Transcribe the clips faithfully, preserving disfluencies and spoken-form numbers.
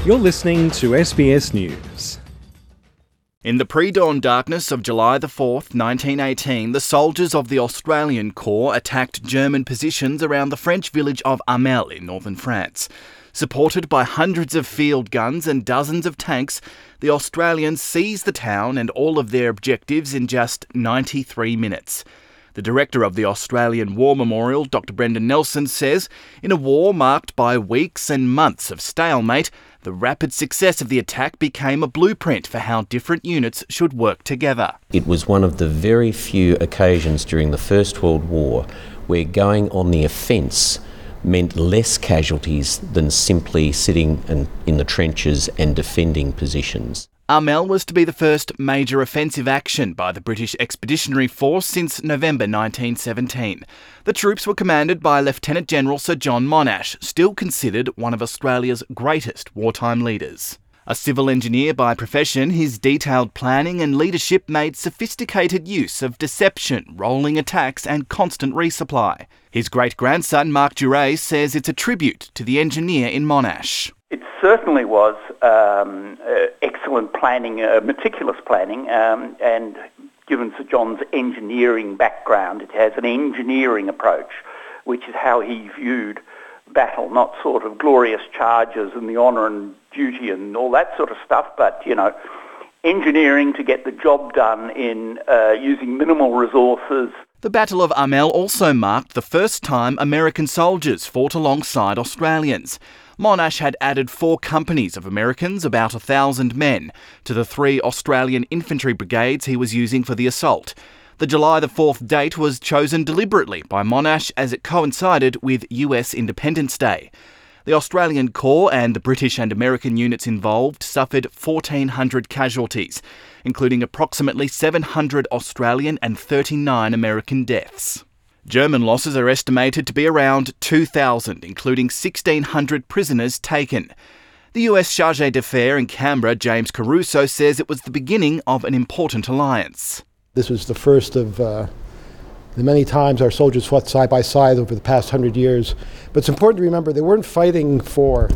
You're listening to S B S News. In the pre-dawn darkness of July the fourth, nineteen eighteen, the soldiers of the Australian Corps attacked German positions around the French village of Hamel in northern France. Supported by hundreds of field guns and dozens of tanks, the Australians seized the town and all of their objectives in just ninety-three minutes. The director of the Australian War Memorial, Doctor Brendan Nelson, says in a war marked by weeks and months of stalemate, the rapid success of the attack became a blueprint for how different units should work together. It was one of the very few occasions during the First World War where going on the offence meant less casualties than simply sitting in, in the trenches and defending positions. Hamel was to be the first major offensive action by the British Expeditionary Force since November nineteen seventeen. The troops were commanded by Lieutenant General Sir John Monash, still considered one of Australia's greatest wartime leaders. A civil engineer by profession, his detailed planning and leadership made sophisticated use of deception, rolling attacks and constant resupply. His great-grandson, Mark Duray, says it's a tribute to the engineer in Monash. It certainly was um, uh, excellent planning, uh, meticulous planning, um, and given Sir John's engineering background, it has an engineering approach, which is how he viewed battle, not sort of glorious charges and the honour and duty and all that sort of stuff, but, you know, engineering to get the job done in uh, using minimal resources. The Battle of Hamel also marked the first time American soldiers fought alongside Australians. Monash had added four companies of Americans, about a thousand men, to the three Australian infantry brigades he was using for the assault. The July the fourth date was chosen deliberately by Monash as it coincided with U S Independence Day. The Australian Corps and the British and American units involved suffered fourteen hundred casualties, including approximately seven hundred Australian and thirty-nine American deaths. German losses are estimated to be around two thousand, including sixteen hundred prisoners taken. The U S Chargé d'Affaires in Canberra, James Caruso, says it was the beginning of an important alliance. This was the first of uh, the many times our soldiers fought side by side over the past hundred years. But it's important to remember they weren't fighting for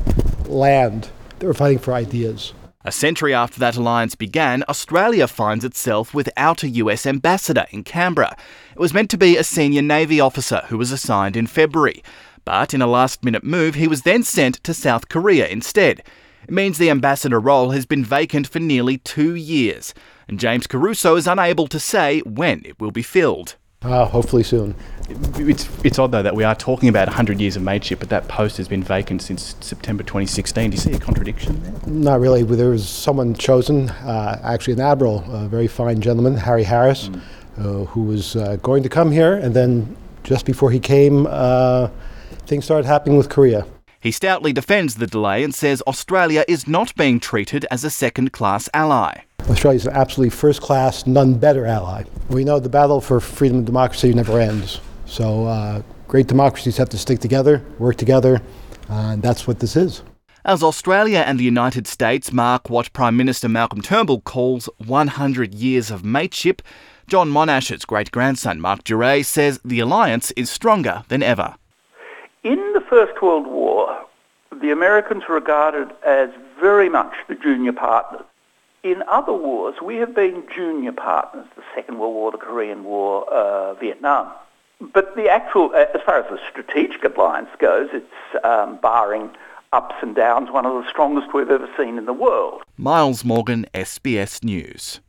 land, they were fighting for ideas. A century after that alliance began, Australia finds itself without a U S ambassador in Canberra. It was meant to be a senior Navy officer who was assigned in February. But in a last-minute move, he was then sent to South Korea instead. It means the ambassador role has been vacant for nearly two years. And James Caruso is unable to say when it will be filled. Uh, hopefully soon. It's it's odd, though, that we are talking about one hundred years of mateship, but that post has been vacant since September twenty sixteen. Do you see a contradiction there? Not really. There was someone chosen, uh, actually an admiral, a very fine gentleman, Harry Harris, mm. uh, who was uh, going to come here, and then just before he came, uh, things started happening with Korea. He stoutly defends the delay and says Australia is not being treated as a second-class ally. Australia is an absolutely first-class, none better ally. We know the battle for freedom and democracy never ends. So uh, great democracies have to stick together, work together, uh, and that's what this is. As Australia and the United States mark what Prime Minister Malcolm Turnbull calls one hundred years of mateship, John Monash's great-grandson Mark Duray says the alliance is stronger than ever. In the First World War, the Americans were regarded as very much the junior partners. In other wars, we have been junior partners, the Second World War, the Korean War, uh, Vietnam. But the actual, as far as the strategic alliance goes, it's um, barring ups and downs, one of the strongest we've ever seen in the world. Miles Morgan, S B S News.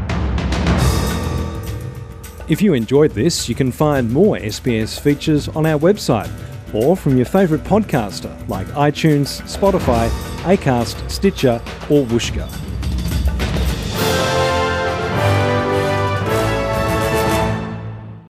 If you enjoyed this, you can find more S B S features on our website or from your favourite podcaster like iTunes, Spotify, Acast, Stitcher or Whooshkaa.